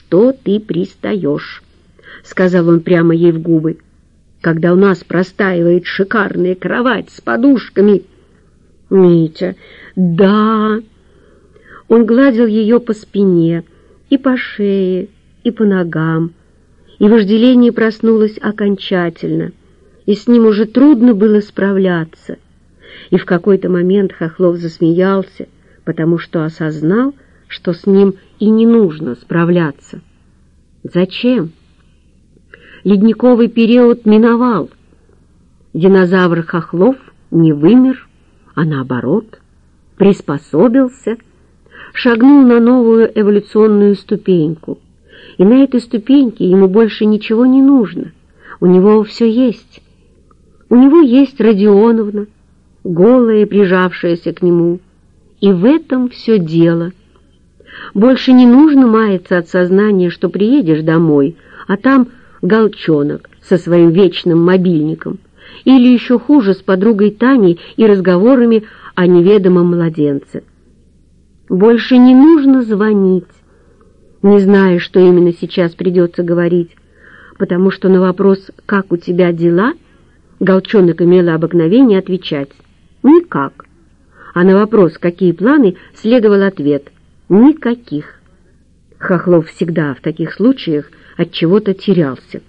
что ты пристаешь», — сказал он прямо ей в губы, «когда у нас простаивает шикарная кровать с подушками». «Митя, да!» Он гладил ее по спине, и по шее, и по ногам, и вожделение проснулось окончательно, и с ним уже трудно было справляться. И в какой-то момент Хохлов засмеялся, потому что осознал, что с ним и не нужно справляться. Зачем? Ледниковый период миновал. Динозавр Хохлов не вымер, а наоборот, приспособился, шагнул на новую эволюционную ступеньку. И на этой ступеньке ему больше ничего не нужно. У него все есть. У него есть Родионовна, голая, прижавшаяся к нему. И в этом все дело. Больше не нужно маяться от сознания, что приедешь домой, а там Голчонок со своим вечным мобильником, или еще хуже, с подругой Таней и разговорами о неведомом младенце. Больше не нужно звонить, не зная, что именно сейчас придется говорить, потому что на вопрос «Как у тебя дела?» Голчонок имела обыкновение отвечать «Никак», а на вопрос «Какие планы?» следовал ответ «Никаких». Хохлов всегда в таких случаях от чего-то терялся.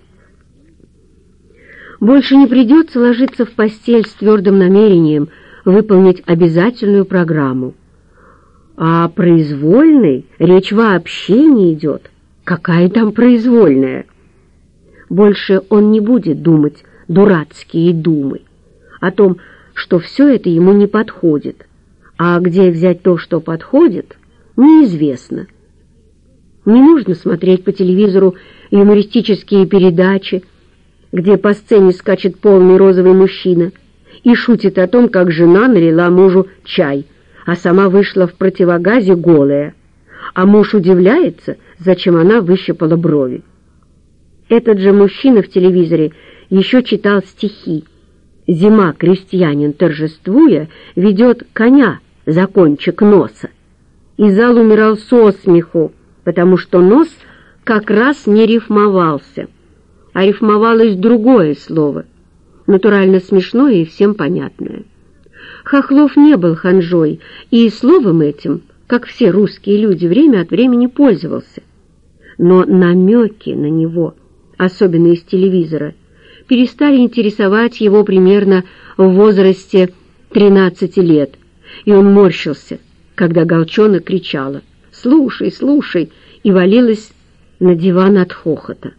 Больше не придется ложиться в постель с твердым намерением выполнить обязательную программу. А о произвольной речь вообще не идет. Какая там произвольная? Больше он не будет думать дурацкие думы о том, что все это ему не подходит, а где взять то, что подходит, неизвестно. Не нужно смотреть по телевизору юмористические передачи, где по сцене скачет полный розовый мужчина и шутит о том, как жена налила мужу чай, а сама вышла в противогазе голая, а муж удивляется, зачем она выщипала брови. Этот же мужчина в телевизоре еще читал стихи. «Зима, крестьянин, торжествуя, ведет коня за кончик носа». И зал умирал со смеху, потому что нос как раз не рифмовался, а рифмовалось другое слово, натурально смешное и всем понятное. Хохлов не был ханжой, и словом этим, как все русские люди, время от времени пользовался. Но намеки на него, особенно из телевизора, перестали интересовать его примерно в возрасте 13 лет, и он морщился, когда Голчонок кричала «Слушай, слушай!» и валилась на диван от хохота.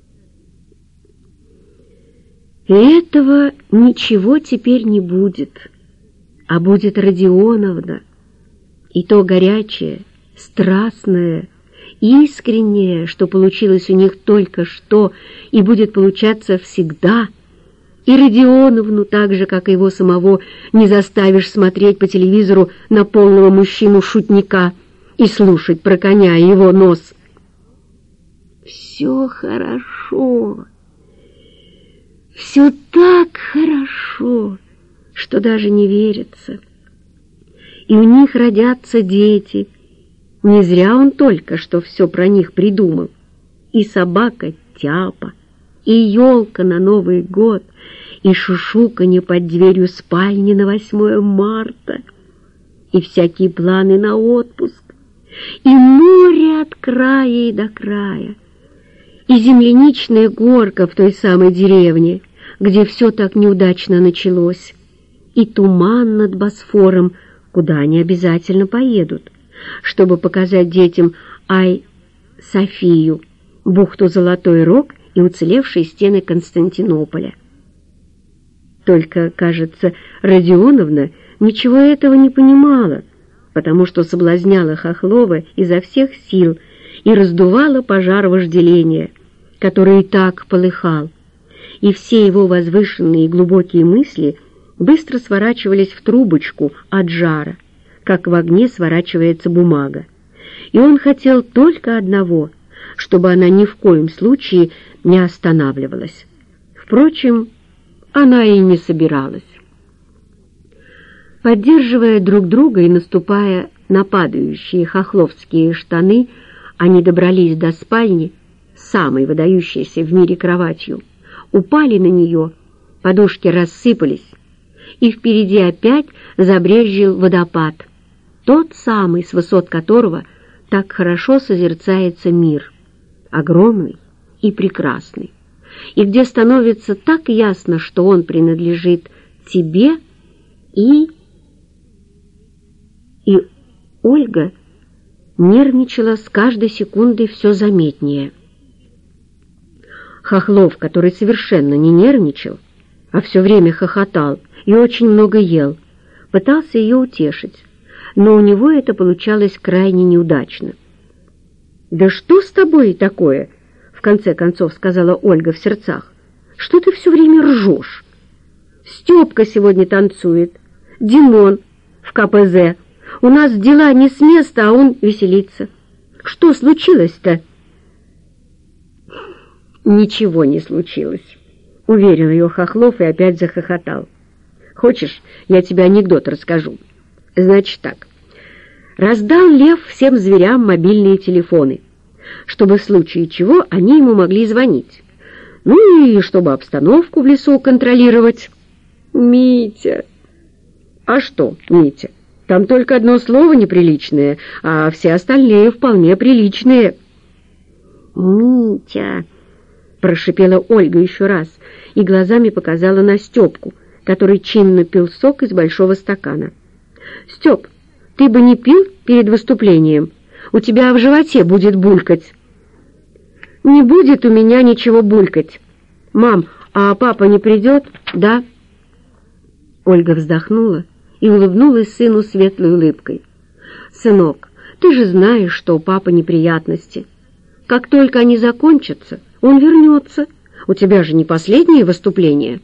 И этого ничего теперь не будет, а будет Родионовна, и то горячее, страстное, искреннее, что получилось у них только что и будет получаться всегда. И Родионовну, так же, как и его самого, не заставишь смотреть по телевизору на полного мужчину-шутника и слушать про коня и его нос. Все хорошо, все так хорошо, что даже не верится. И у них родятся дети. Не зря он только что все про них придумал. И собака Тяпа, и елка на Новый год, и шушуканье под дверью спальни на 8 марта, и всякие планы на отпуск, и море от края и до края, и земляничная горка в той самой деревне, где все так неудачно началось, и туман над Босфором, куда они обязательно поедут, чтобы показать детям Ай-Софию, бухту Золотой Рог и уцелевшие стены Константинополя. Только, кажется, Родионовна ничего этого не понимала, потому что соблазняла Хохлова изо всех сил и раздувала пожар вожделения, который и так полыхал, и все его возвышенные и глубокие мысли быстро сворачивались в трубочку от жара, как в огне сворачивается бумага. И он хотел только одного, чтобы она ни в коем случае не останавливалась. Впрочем, она и не собиралась. Поддерживая друг друга и наступая на падающие хохловские штаны, Они добрались до спальни, самой выдающейся в мире кроватью, упали на нее, подушки рассыпались, и впереди опять забрезжил водопад, тот самый, с высот которого так хорошо созерцается мир, огромный и прекрасный, и где становится так ясно, что он принадлежит тебе и Ольга нервничала с каждой секундой все заметнее. Хохлов, который совершенно не нервничал, а все время хохотал и очень много ел, пытался ее утешить, но у него это получалось крайне неудачно. «Да что с тобой такое?» — в конце концов сказала Ольга в сердцах. «Что ты все время ржешь? Степка сегодня танцует, Димон в КПЗ. У нас дела не с места, а он веселится. Что случилось-то?» «Ничего не случилось», — уверил ее Хохлов и опять захохотал. «Хочешь, я тебе анекдот расскажу? Значит так. Раздал лев всем зверям мобильные телефоны, чтобы в случае чего они ему могли звонить. Ну и чтобы обстановку в лесу контролировать». «Митя!» «А что, Митя? Там только одно слово неприличное, а все остальные вполне приличные». «Митя!» — прошипела Ольга еще раз и глазами показала на Степку, который чинно пил сок из большого стакана. «Степ, ты бы не пил перед выступлением? У тебя в животе будет булькать». «Не будет у меня ничего булькать. Мам, а папа не придет, да?» Ольга вздохнула и улыбнулась сыну светлой улыбкой. «Сынок, ты же знаешь, что у папы неприятности. Как только они закончатся, он вернется. У тебя же не последнее выступление».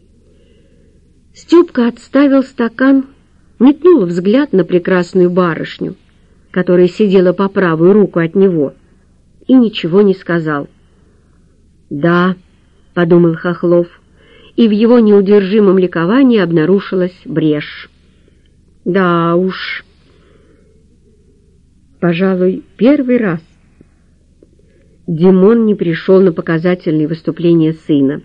Степка отставил стакан, метнул взгляд на прекрасную барышню, которая сидела по правую руку от него, и ничего не сказал. «Да», — подумал Хохлов, и в его неудержимом ликовании обнаружилась брешь. «Да уж, пожалуй, первый раз Димон не пришел на показательные выступления сына.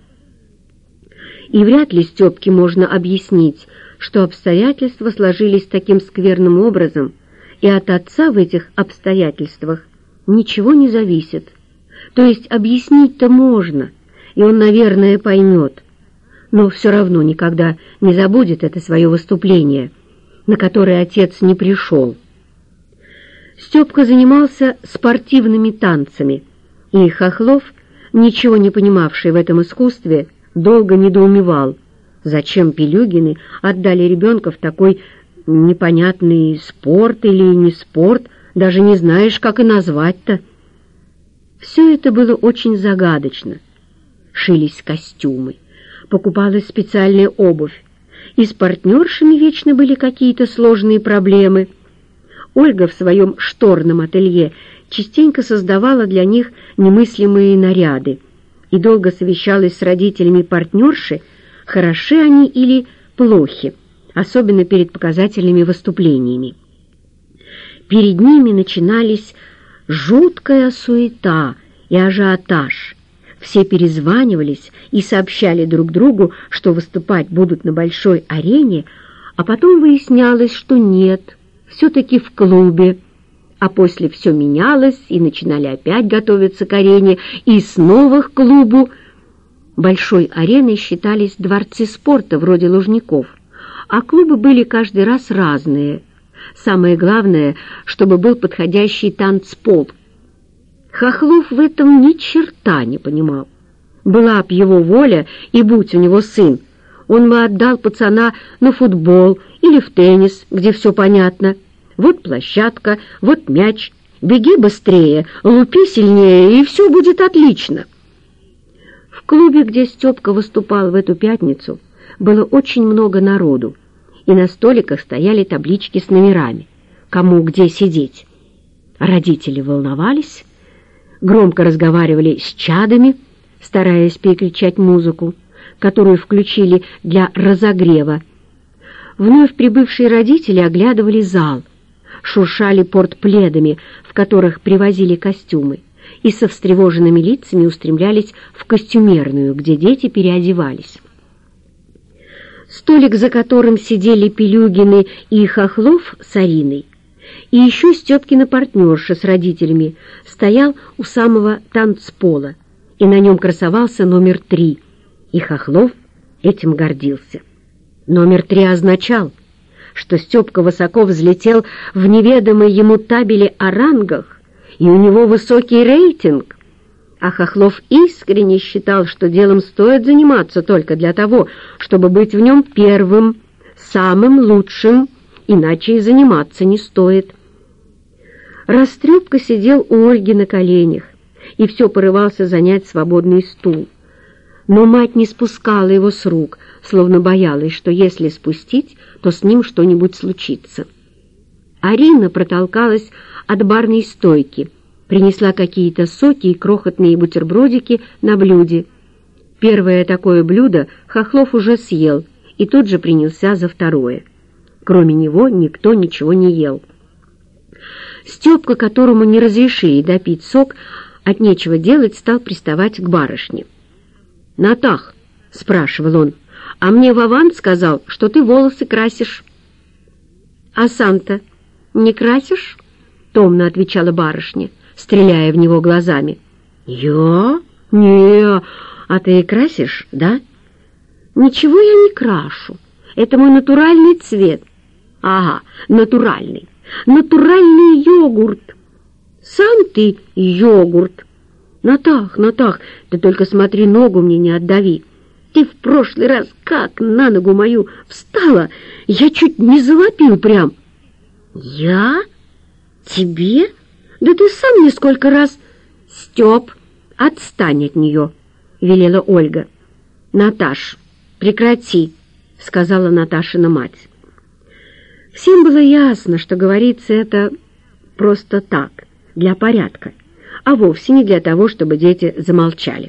И вряд ли Степке можно объяснить, что обстоятельства сложились таким скверным образом, и от отца в этих обстоятельствах ничего не зависит. То есть объяснить-то можно, и он, наверное, поймет, но все равно никогда не забудет это свое выступление, на которое отец не пришел. Степка занимался спортивными танцами, и Хохлов, ничего не понимавший в этом искусстве, долго недоумевал, зачем Пилюгины отдали ребенка в такой непонятный спорт или не спорт, даже не знаешь, как и назвать-то. Все это было очень загадочно. Шились костюмы, покупалась специальная обувь, и с партнершами вечно были какие-то сложные проблемы. Ольга в своем шторном ателье частенько создавала для них немыслимые наряды и долго совещалась с родителями партнерши, хороши они или плохи, особенно перед показательными выступлениями. Перед ними начинались жуткая суета и ажиотаж. Все перезванивались и сообщали друг другу, что выступать будут на большой арене, а потом выяснялось, что нет, все-таки в клубе. А после все менялось, и начинали опять готовиться к арене, и снова к клубу. Большой ареной считались дворцы спорта вроде Лужников, а клубы были каждый раз разные. Самое главное, чтобы был подходящий танцпол. Хохлов в этом ни черта не понимал. Была б его воля, и будь у него сын, он бы отдал пацана на футбол или в теннис, где все понятно. Вот площадка, вот мяч, беги быстрее, лупи сильнее, и все будет отлично. В клубе, где Степка выступал в эту пятницу, было очень много народу, и на столиках стояли таблички с номерами, кому где сидеть. Родители волновались, громко разговаривали с чадами, стараясь перекричать музыку, которую включили для разогрева. Вновь прибывшие родители оглядывали зал, шуршали портпледами, в которых привозили костюмы, и со встревоженными лицами устремлялись в костюмерную, где дети переодевались. Столик, за которым сидели Пелюгины и Хохлов с Ариной, и еще Степкина партнерша с родителями, стоял у самого танцпола, и на нем красовался номер 3, и Хохлов этим гордился. Номер 3 означал, что Степка высоко взлетел в неведомой ему табели о рангах, и у него высокий рейтинг, а Хохлов искренне считал, что делом стоит заниматься только для того, чтобы быть в нем первым, самым лучшим, иначе и заниматься не стоит. Растрепка сидел у Ольги на коленях и все порывался занять свободный стул. Но мать не спускала его с рук, словно боялась, что если спустить, то с ним что-нибудь случится. Арина протолкалась от барной стойки, принесла какие-то соки и крохотные бутербродики на блюде. Первое такое блюдо Хохлов уже съел и тут же принялся за второе. Кроме него никто ничего не ел. Степка, которому не разрешили допить сок, от нечего делать стал приставать к барышне. «Натах», — спрашивал он, — «а мне Вован сказал, что ты волосы красишь». «А сам-то не красишь?» — томно отвечала барышня, стреляя в него глазами. «Я? Не, а ты красишь, да?» «Ничего я не крашу. Это мой натуральный цвет». «Ага, натуральный. Натуральный йогурт». «Сам ты йогурт». «Натах, Натах, ты только смотри, ногу мне не отдави. Ты в прошлый раз как на ногу мою встала, я чуть не завопил прям». «Я? Тебе? Да ты сам мне сколько раз...» «Степ, отстань от нее», — велела Ольга. «Наташ, прекрати», — сказала Наташина мать. Всем было ясно, что говорится это просто так, для порядка, а вовсе не для того, чтобы дети замолчали.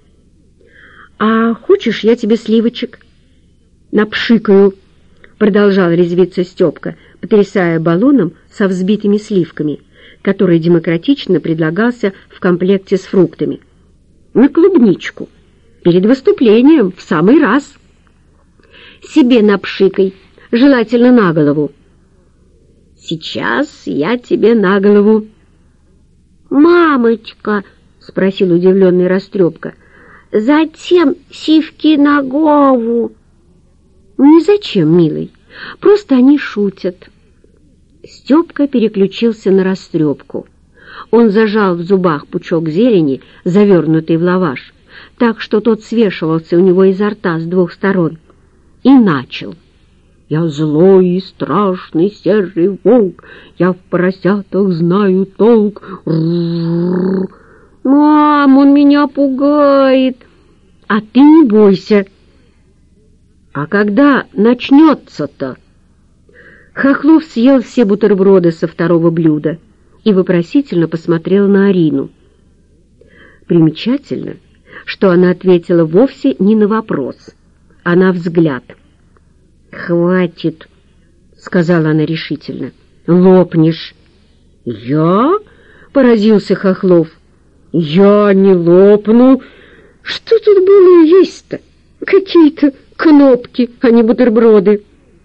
«А хочешь, я тебе сливочек напшикаю?» — продолжал резвиться Степка, потрясая баллоном со взбитыми сливками, который демократично предлагался в комплекте с фруктами. «На клубничку. Перед выступлением в самый раз. Себе напшикай, желательно на голову». «Сейчас я тебе на голову». «Мамочка», — спросил удивленный Растрепка, — «зачем сивки на голову?» «Не зачем, милый, просто они шутят». Степка переключился на Растрепку. Он зажал в зубах пучок зелени, завернутый в лаваш, так что тот свешивался у него изо рта с двух сторон, и начал. «Я злой и страшный серый волк, я в поросятах знаю толк. Р-р-р. Мам, он меня пугает. А ты не бойся». «А когда начнется-то?» Хохлов съел все бутерброды со второго блюда и вопросительно посмотрел на Арину. Примечательно, что она ответила вовсе не на вопрос, а на взгляд. «Хватит», — сказала она решительно, — «лопнешь». «Я?» — поразился Хохлов. «Я не лопну. Что тут было есть-то? Какие-то кнопки, а не бутерброды».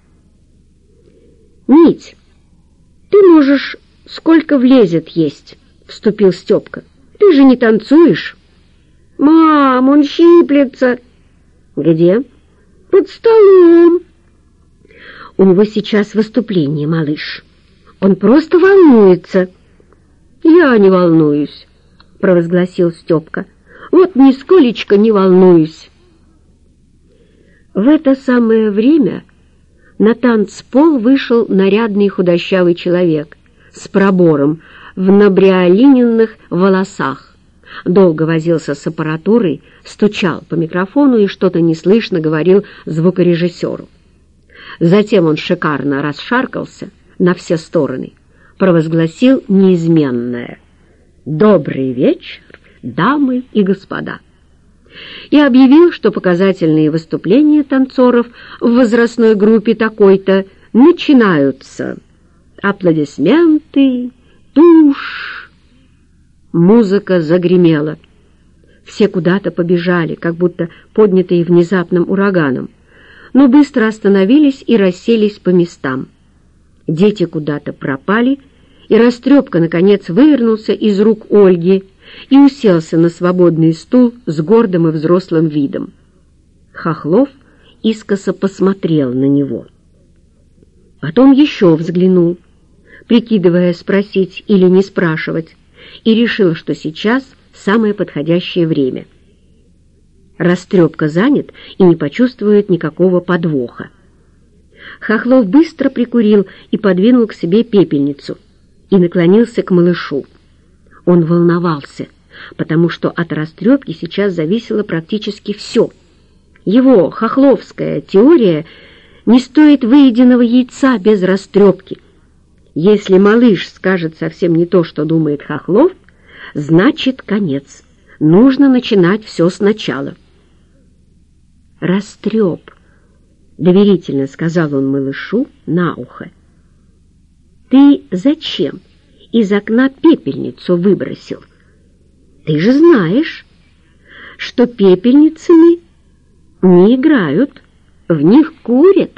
«Мить, ты можешь сколько влезет есть», — вступил Степка. «Ты же не танцуешь». «Мам, он щиплется». «Где?» «Под столом». «У него сейчас выступление, малыш. Он просто волнуется». «Я не волнуюсь», — провозгласил Степка. «Вот нисколечко не волнуюсь». В это самое время на танцпол вышел нарядный худощавый человек с пробором в набриолиненных волосах. Долго возился с аппаратурой, стучал по микрофону и что-то неслышно говорил звукорежиссеру. Затем он шикарно расшаркался на все стороны, провозгласил неизменное «Добрый вечер, дамы и господа!» и объявил, что показательные выступления танцоров в возрастной группе такой-то начинаются. Аплодисменты, тушь. Музыка загремела. Все куда-то побежали, как будто поднятые внезапным ураганом, но быстро остановились и расселись по местам. Дети куда-то пропали, и Растрепка, наконец, вывернулся из рук Ольги и уселся на свободный стул с гордым и взрослым видом. Хохлов искоса посмотрел на него. Потом еще взглянул, прикидывая, спросить или не спрашивать, и решил, что сейчас самое подходящее время. Растрепка занят и не почувствует никакого подвоха. Хохлов быстро прикурил и подвинул к себе пепельницу и наклонился к малышу. Он волновался, потому что от Растрепки сейчас зависело практически все. Его хохловская теория не стоит выеденного яйца без Растрепки. Если малыш скажет совсем не то, что думает Хохлов, значит конец. Нужно начинать все сначала. «Растреп», — доверительно сказал он малышу на ухо, — «ты зачем из окна пепельницу выбросил? Ты же знаешь, что пепельницами не играют, в них курят».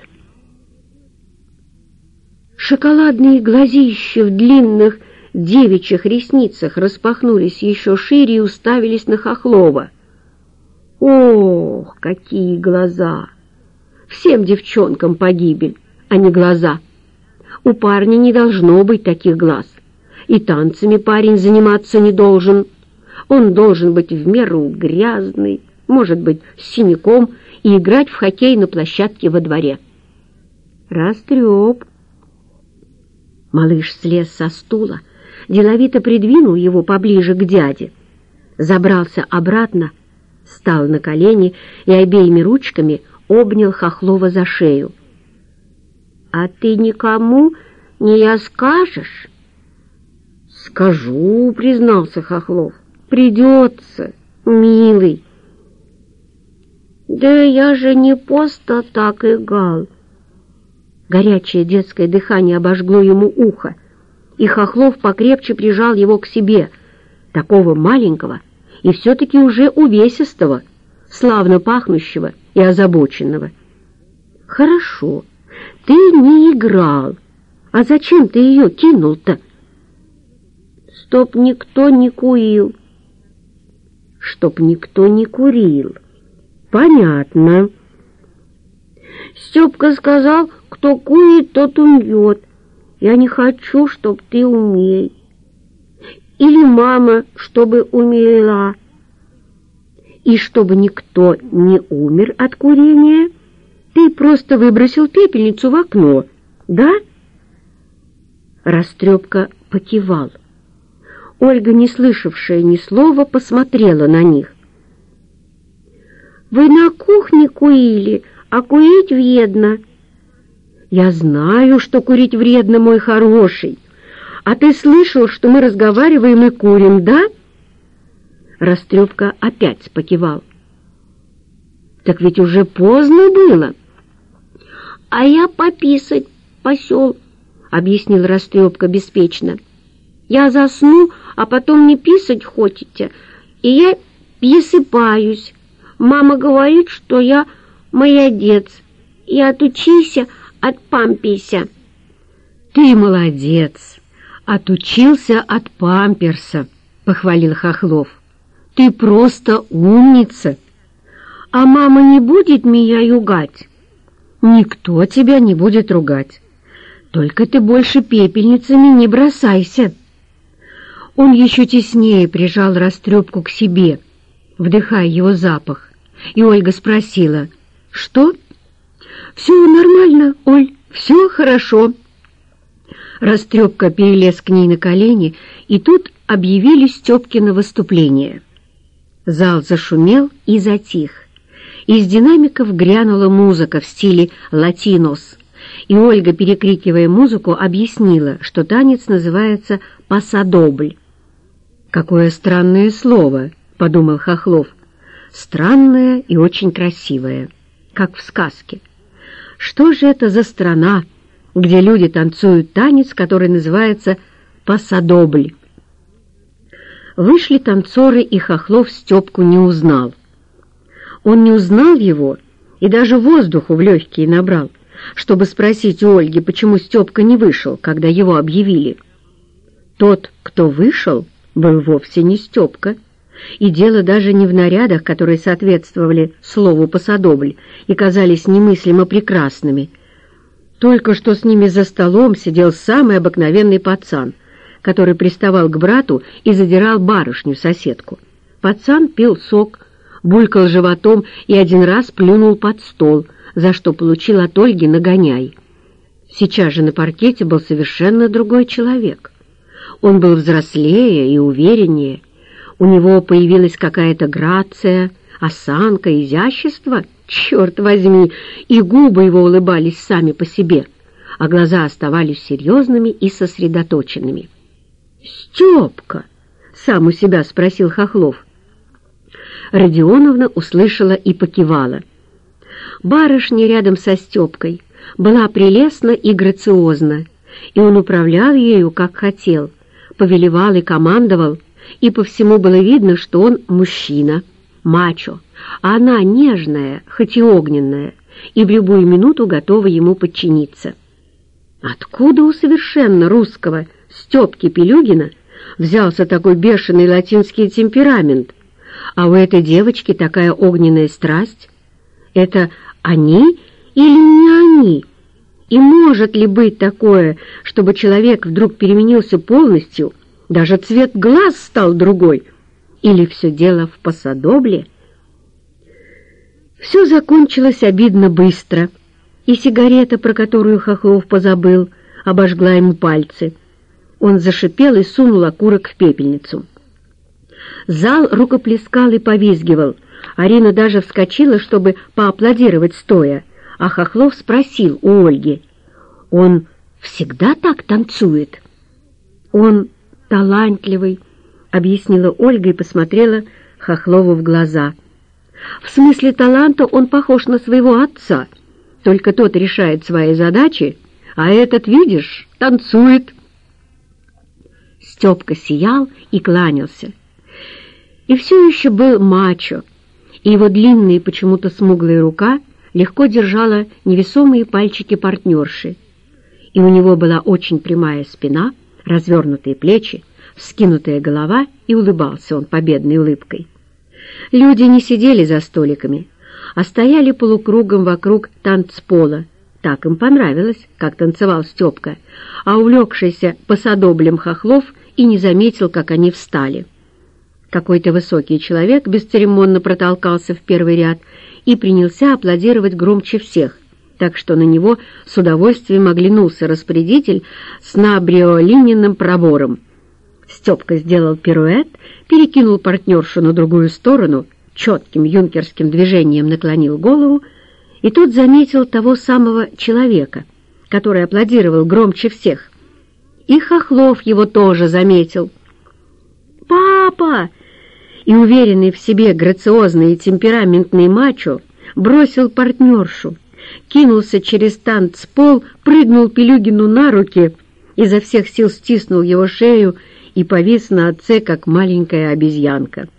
Шоколадные глазища в длинных девичьих ресницах распахнулись еще шире и уставились на Хохлова. Ох, какие глаза! Всем девчонкам погибель, а не глаза. У парня не должно быть таких глаз. И танцами парень заниматься не должен. Он должен быть в меру грязный, может быть, с синяком, и играть в хоккей на площадке во дворе. Растреп. Малыш слез со стула, деловито придвинул его поближе к дяде, забрался обратно, встал на колени и обеими ручками обнял Хохлова за шею. «А ты никому не расскажешь?» «Скажу», — признался Хохлов. «Придется, милый». «Да я же не просто так играл». Горячее детское дыхание обожгло ему ухо, и Хохлов покрепче прижал его к себе, такого маленького и все-таки уже увесистого, славно пахнущего и озабоченного. «Хорошо, ты не играл. А зачем ты ее кинул-то?» «Чтоб никто не курил». «Чтоб никто не курил. Понятно». «Степка сказал, кто курит, тот умрет. Я не хочу, чтоб ты умер. Или мама, чтобы умерла. И чтобы никто не умер от курения, ты просто выбросил пепельницу в окно, да?» Растрепка покивал. Ольга, не слышавшая ни слова, посмотрела на них. «Вы на кухне курили, а курить вредно». «Я знаю, что курить вредно, мой хороший. А ты слышал, что мы разговариваем и курим, да?» Растрепка опять покивал. «Так ведь уже поздно было». «А я пописать пошел», — объяснил Растрепка беспечно. «Я засну, а потом не писать хотите, и я просыпаюсь. Мама говорит, что я молодец, и отучился от памперса». «Ты молодец, отучился от памперса», — похвалил Хохлов. «Ты просто умница. А мама не будет меня ругать?» «Никто тебя не будет ругать. Только ты больше пепельницами не бросайся». Он еще теснее прижал Растрепку к себе, вдыхая его запах, и Ольга спросила: «Что?» «Все нормально, Оль, все хорошо». Растрепка перелез к ней на колени, и тут объявили Степкино выступление. Зал зашумел и затих. Из динамиков грянула музыка в стиле латинос, и Ольга, перекрикивая музыку, объяснила, что танец называется пасадобль. «Какое странное слово», — подумал Хохлов. «Странное и очень красивое, как в сказке. Что же это за страна, где люди танцуют танец, который называется пасадобль. Вышли танцоры, и Хохлов Степку не узнал. Он не узнал его и даже воздуху в легкие набрал, чтобы спросить у Ольги, почему Степка не вышел, когда его объявили. Тот, кто вышел, был вовсе не Степка, и дело даже не в нарядах, которые соответствовали слову «пасадобль» и казались немыслимо прекрасными. Только что с ними за столом сидел самый обыкновенный пацан, который приставал к брату и задирал барышню-соседку. Пацан пил сок, булькал животом и один раз плюнул под стол, за что получил от Ольги нагоняй. Сейчас же на паркете был совершенно другой человек. Он был взрослее и увереннее. У него появилась какая-то грация, осанка, изящество, черт возьми, и губы его улыбались сами по себе, а глаза оставались серьезными и сосредоточенными. «Степка!» — сам у себя спросил Хохлов. Родионовна услышала и покивала. Барышня рядом со Степкой была прелестна и грациозна, и он управлял ею, как хотел, повелевал и командовал, и по всему было видно, что он мужчина, мачо, а она нежная, хоть и огненная, и в любую минуту готова ему подчиниться. Откуда у совершенно русского Степки Пелюгина взялся такой бешеный латинский темперамент, а у этой девочки такая огненная страсть? Это они или не они? И может ли быть такое, чтобы человек вдруг переменился полностью, даже цвет глаз стал другой? Или все дело в пасадобле? Все закончилось обидно быстро, и сигарета, про которую Хохлов позабыл, обожгла ему пальцы. Он зашипел и сунул окурок в пепельницу. Зал рукоплескал и повизгивал. Арина даже вскочила, чтобы поаплодировать стоя, а Хохлов спросил у Ольги: «Он всегда так танцует?» «Он талантливый», — объяснила Ольга и посмотрела Хохлову в глаза. «В смысле таланта он похож на своего отца, только тот решает свои задачи, а этот, видишь, танцует». Степка сиял и кланялся. И все еще был мачо, и его длинная почему-то смуглая рука легко держала невесомые пальчики партнерши, и у него была очень прямая спина, развернутые плечи, вскинутая голова, и улыбался он победной улыбкой. Люди не сидели за столиками, а стояли полукругом вокруг танцпола. Так им понравилось, как танцевал Степка, а увлекшийся пасадоблем Хохлов и не заметил, как они встали. Какой-то высокий человек бесцеремонно протолкался в первый ряд и принялся аплодировать громче всех, так что на него с удовольствием оглянулся распорядитель с набриолиненным пробором. Степка сделал пируэт, перекинул партнершу на другую сторону, четким юнкерским движением наклонил голову, и тут заметил того самого человека, который аплодировал громче всех. И Хохлов его тоже заметил. «Папа!» И уверенный в себе грациозный и темпераментный мачо бросил партнершу, кинулся через танцпол, прыгнул Пелюгину на руки, изо всех сил стиснул его шею и повис на отце, как маленькая обезьянка.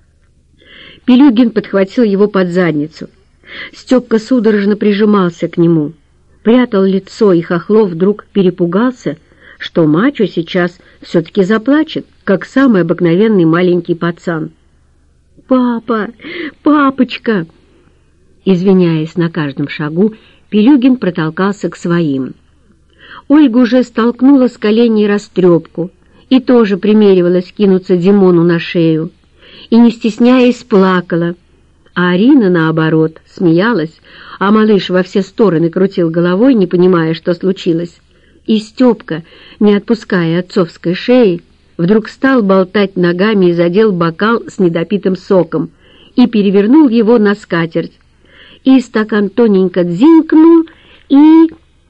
Пелюгин подхватил его под задницу. Степка судорожно прижимался к нему, прятал лицо, и Хохлов вдруг перепугался, что мачо сейчас все-таки заплачет, как самый обыкновенный маленький пацан. «Папа! Папочка!» Извиняясь на каждом шагу, Пелюгин протолкался к своим. Ольга уже столкнула с коленей растрепку и тоже примеривалась кинуться Димону на шею, и, не стесняясь, плакала, а Арина, наоборот, смеялась, а малыш во все стороны крутил головой, не понимая, что случилось. И Степка, не отпуская отцовской шеи, вдруг стал болтать ногами и задел бокал с недопитым соком и перевернул его на скатерть. И стакан тоненько дзинкнул, и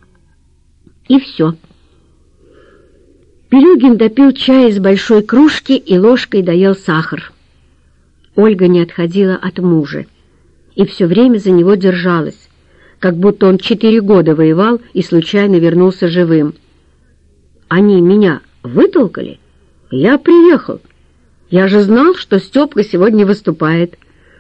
все. Пелюгин допил чай из большой кружки и ложкой доел сахар. Ольга не отходила от мужа и все время за него держалась, как будто он 4 года воевал и случайно вернулся живым. Они меня вытолкали? Я приехал. Я же знал, что Степка сегодня выступает.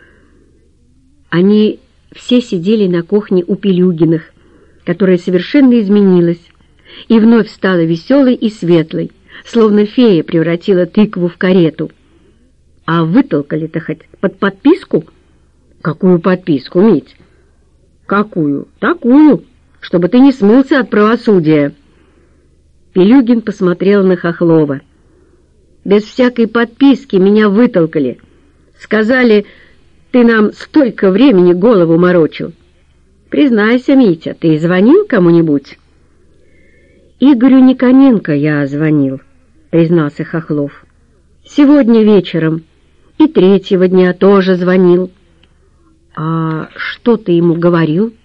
Они все сидели на кухне у Пелюгиных, которая совершенно изменилась, и вновь стала веселой и светлой, словно фея превратила тыкву в карету. А вытолкали-то хоть под подписку? Какую подписку, Мить? Какую? Такую, чтобы ты не смылся от правосудия. Пелюгин посмотрел на Хохлова. Без всякой подписки меня вытолкали. Сказали, ты нам столько времени голову морочил. Признайся, Митя, ты звонил кому-нибудь? Игорю Никоненко я звонил, признался Хохлов. Сегодня вечером и 3-го дня тоже звонил. А что ты ему говорил?